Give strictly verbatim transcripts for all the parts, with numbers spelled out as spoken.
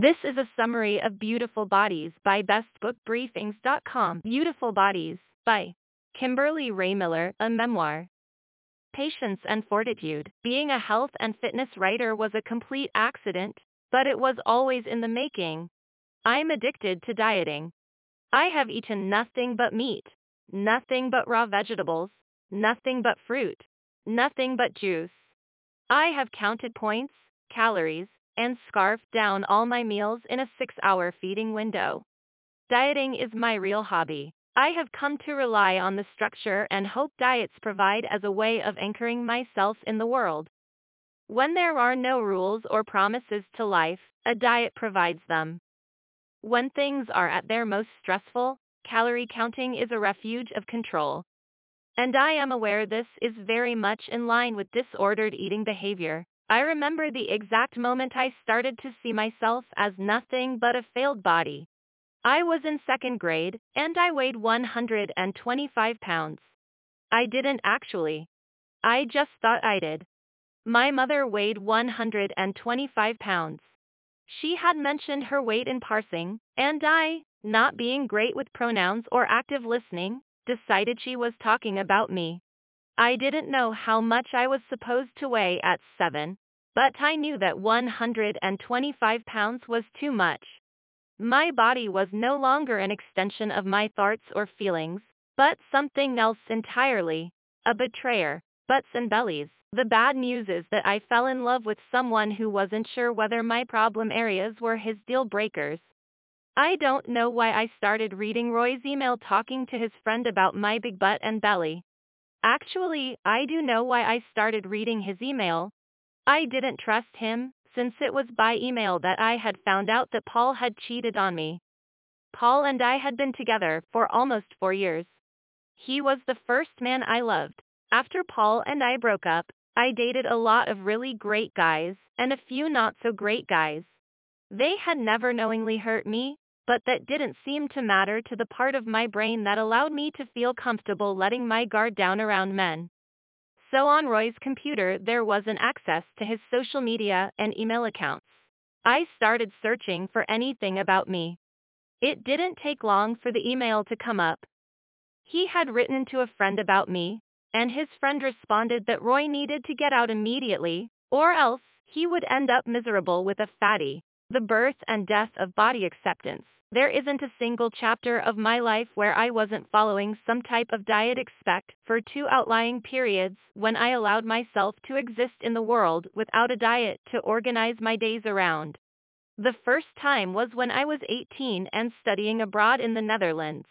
This is a summary of Beautiful Bodies by best book briefings dot com. Beautiful Bodies by Kimberly Ray Miller, a memoir. Patience and fortitude. Being a health and fitness writer was a complete accident, but it was always in the making. I'm addicted to dieting. I have eaten nothing but meat, nothing but raw vegetables, nothing but fruit, nothing but juice. I have counted points, calories, and scarfed down all my meals in a six-hour feeding window. Dieting is my real hobby. I have come to rely on the structure and hope diets provide as a way of anchoring myself in the world. When there are no rules or promises to life, a diet provides them. When things are at their most stressful, calorie counting is a refuge of control. And I am aware this is very much in line with disordered eating behavior. I remember the exact moment I started to see myself as nothing but a failed body. I was in second grade, and I weighed one hundred twenty-five pounds. I didn't actually. I just thought I did. My mother weighed one hundred twenty-five pounds. She had mentioned her weight in passing, and I, not being great with pronouns or active listening, decided she was talking about me. I didn't know how much I was supposed to weigh at seven, but I knew that one hundred twenty-five pounds was too much. My body was no longer an extension of my thoughts or feelings, but something else entirely, a betrayer. Butts and bellies. The bad news is that I fell in love with someone who wasn't sure whether my problem areas were his deal breakers. I don't know why I started reading Roy's email talking to his friend about my big butt and belly. Actually, I do know why I started reading his email. I didn't trust him, since it was by email that I had found out that Paul had cheated on me. Paul and I had been together for almost four years. He was the first man I loved. After Paul and I broke up, I dated a lot of really great guys and a few not so great guys. They had never knowingly hurt me, but that didn't seem to matter to the part of my brain that allowed me to feel comfortable letting my guard down around men. So on Roy's computer there wasn't access to his social media and email accounts. I started searching for anything about me. It didn't take long for the email to come up. He had written to a friend about me, and his friend responded that Roy needed to get out immediately, or else he would end up miserable with a fatty. The birth and death of body acceptance. There isn't a single chapter of my life where I wasn't following some type of diet except for two outlying periods when I allowed myself to exist in the world without a diet to organize my days around. The first time was when I was eighteen and studying abroad in the Netherlands.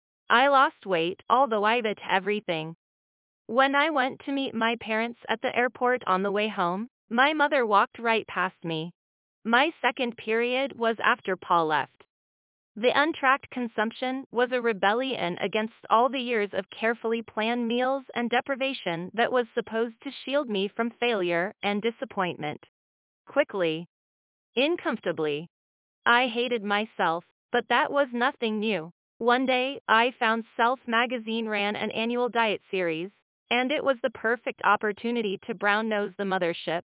I lost weight, although I ate everything. When I went to meet my parents at the airport on the way home, my mother walked right past me. My second period was after Paul left. The untracked consumption was a rebellion against all the years of carefully planned meals and deprivation that was supposed to shield me from failure and disappointment. Quickly, uncomfortably, I hated myself, but that was nothing new. One day, I found Self magazine ran an annual diet series, and it was the perfect opportunity to brown-nose the mothership.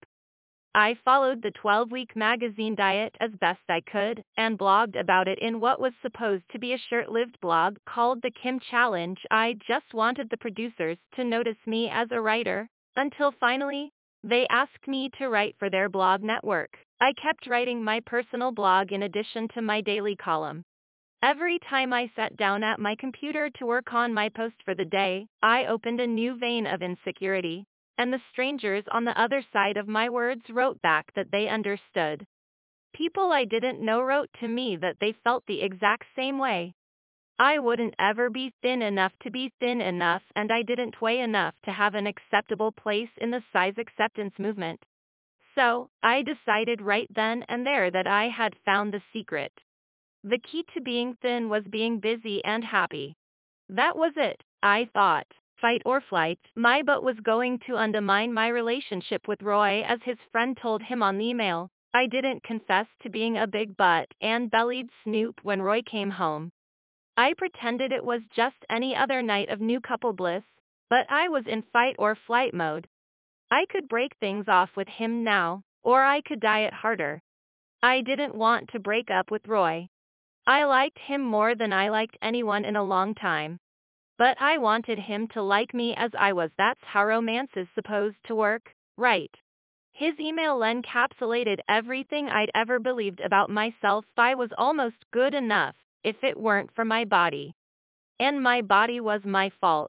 I followed the twelve-week magazine diet as best I could, and blogged about it in what was supposed to be a short-lived blog called The Kim Challenge. I just wanted the producers to notice me as a writer, until finally, they asked me to write for their blog network. I kept writing my personal blog in addition to my daily column. Every time I sat down at my computer to work on my post for the day, I opened a new vein of insecurity, and the strangers on the other side of my words wrote back that they understood. People I didn't know wrote to me that they felt the exact same way. I wouldn't ever be thin enough to be thin enough, and I didn't weigh enough to have an acceptable place in the size acceptance movement. So, I decided right then and there that I had found the secret. The key to being thin was being busy and happy. That was it, I thought. Fight or flight. My butt was going to undermine my relationship with Roy, as his friend told him on the email. I didn't confess to being a big butt and bellied snoop when Roy came home. I pretended it was just any other night of new couple bliss, but I was in fight or flight mode. I could break things off with him now, or I could diet harder. I didn't want to break up with Roy. I liked him more than I liked anyone in a long time. But I wanted him to like me as I was. That's how romance is supposed to work, right? His email encapsulated everything I'd ever believed about myself. I was almost good enough if it weren't for my body. And my body was my fault.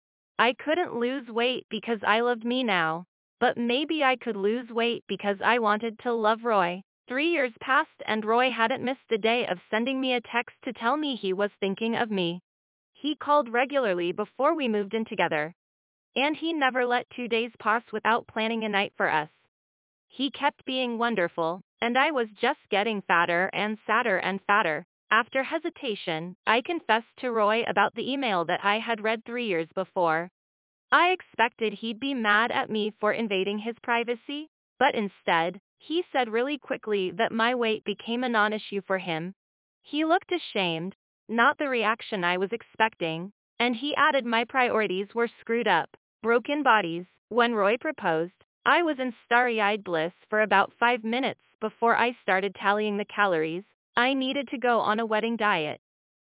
I couldn't lose weight because I loved me now, but maybe I could lose weight because I wanted to love Roy. Three years passed and Roy hadn't missed a day of sending me a text to tell me he was thinking of me. He called regularly before we moved in together. And he never let two days pass without planning a night for us. He kept being wonderful, and I was just getting fatter and sadder and fatter. After hesitation, I confessed to Roy about the email that I had read three years before. I expected he'd be mad at me for invading his privacy, but instead, he said really quickly that my weight became a non-issue for him. He looked ashamed, not the reaction I was expecting, and he added my priorities were screwed up, broken bodies. When Roy proposed, I was in starry-eyed bliss for about five minutes before I started tallying the calories. I needed to go on a wedding diet.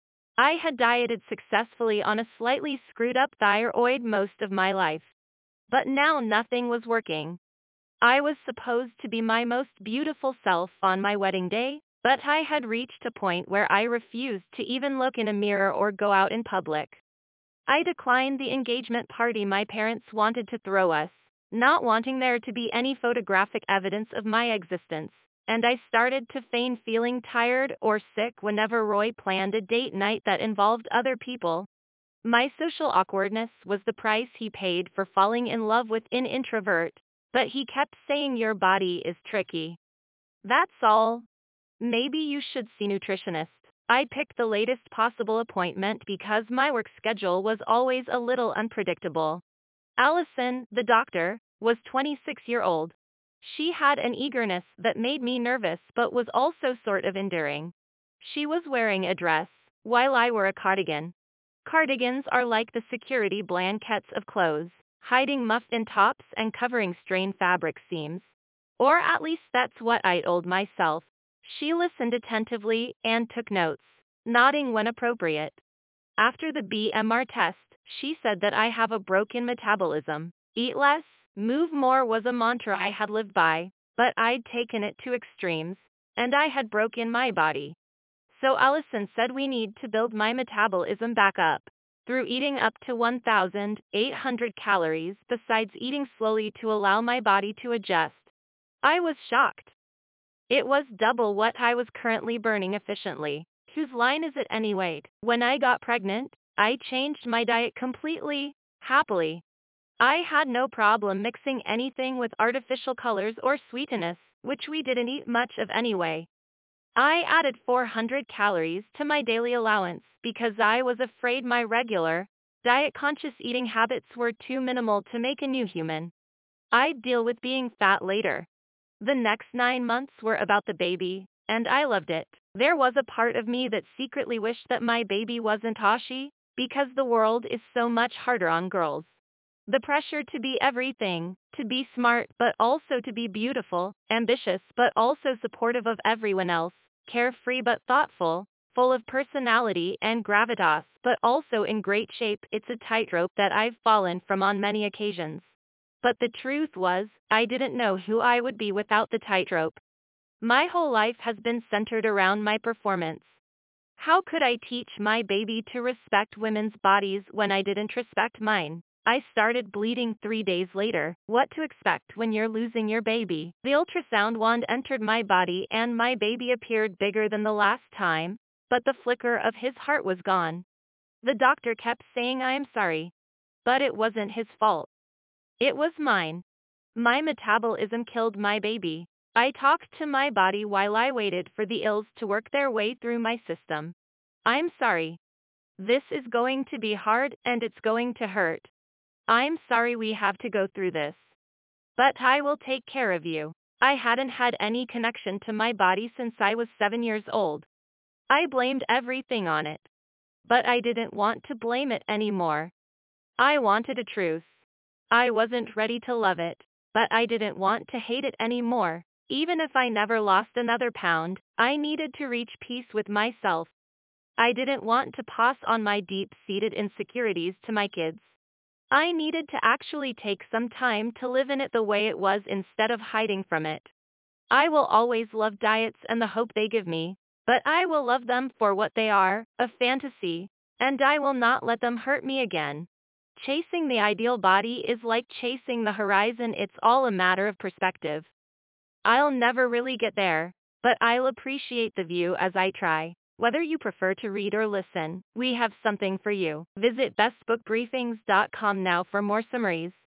I had dieted successfully on a slightly screwed-up thyroid most of my life. But now nothing was working. I was supposed to be my most beautiful self on my wedding day, but I had reached a point where I refused to even look in a mirror or go out in public. I declined the engagement party my parents wanted to throw us, not wanting there to be any photographic evidence of my existence, and I started to feign feeling tired or sick whenever Roy planned a date night that involved other people. My social awkwardness was the price he paid for falling in love with an introvert, but he kept saying your body is tricky. That's all. Maybe you should see a nutritionist. I picked the latest possible appointment because my work schedule was always a little unpredictable. Allison, the doctor, was twenty-six years old. She had an eagerness that made me nervous but was also sort of endearing. She was wearing a dress, while I wore a cardigan. Cardigans are like the security blankets of clothes, hiding muffin tops and covering strained fabric seams. Or at least that's what I told myself. She listened attentively and took notes, nodding when appropriate. After the B M R test, she said that I have a broken metabolism. Eat less, move more was a mantra I had lived by, but I'd taken it to extremes, and I had broken my body. So Allison said we need to build my metabolism back up through eating up to one thousand eight hundred calories besides eating slowly to allow my body to adjust. I was shocked. It was double what I was currently burning efficiently. Whose line is it anyway? When I got pregnant, I changed my diet completely, happily. I had no problem mixing anything with artificial colors or sweetness, which we didn't eat much of anyway. I added four hundred calories to my daily allowance because I was afraid my regular, diet-conscious eating habits were too minimal to make a new human. I'd deal with being fat later. The next nine months were about the baby, and I loved it. There was a part of me that secretly wished that my baby wasn't Tashi, because the world is so much harder on girls. The pressure to be everything, to be smart but also to be beautiful, ambitious but also supportive of everyone else, carefree but thoughtful, full of personality and gravitas but also in great shape. It's a tightrope that I've fallen from on many occasions. But the truth was, I didn't know who I would be without the tightrope. My whole life has been centered around my performance. How could I teach my baby to respect women's bodies when I didn't respect mine? I started bleeding three days later. What to expect when you're losing your baby? The ultrasound wand entered my body and my baby appeared bigger than the last time, but the flicker of his heart was gone. The doctor kept saying I am sorry. But it wasn't his fault. It was mine. My metabolism killed my baby. I talked to my body while I waited for the ills to work their way through my system. I'm sorry. This is going to be hard and it's going to hurt. I'm sorry we have to go through this. But I will take care of you. I hadn't had any connection to my body since I was seven years old. I blamed everything on it. But I didn't want to blame it anymore. I wanted a truce. I wasn't ready to love it, but I didn't want to hate it anymore. Even if I never lost another pound, I needed to reach peace with myself. I didn't want to pass on my deep-seated insecurities to my kids. I needed to actually take some time to live in it the way it was instead of hiding from it. I will always love diets and the hope they give me, but I will love them for what they are, a fantasy, and I will not let them hurt me again. Chasing the ideal body is like chasing the horizon, it's all a matter of perspective. I'll never really get there, but I'll appreciate the view as I try. Whether you prefer to read or listen, we have something for you. Visit best book briefings dot com now for more summaries.